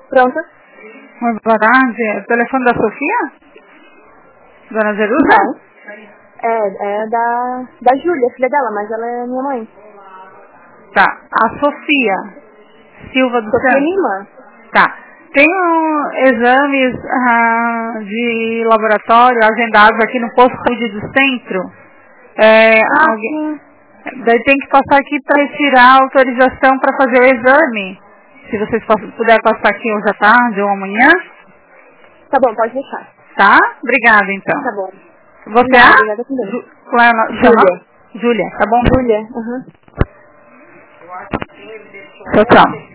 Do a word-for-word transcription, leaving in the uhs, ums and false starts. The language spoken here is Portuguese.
Pronto? Muito boa tarde. O telefone da Sofia? Dona Jerusa? Não. É, é da, da Júlia, filha dela, mas ela é minha mãe. Tá. A Sofia Silva do Sofia Santos. Lima? Tá. Tem um, exames ah, de laboratório agendados aqui no posto de saúde do centro. É, Ah, alguém, sim. daí tem que passar aqui para retirar a autorização para fazer o exame. Se vocês puderem passar aqui hoje à tarde ou amanhã. Tá bom, pode deixar. Tá? Obrigada, então. Tá bom. Você Não, é? obrigada também. Ju, qual é o nome? Júlia. Júlia, tá bom? Júlia, aham. Tchau, tchau.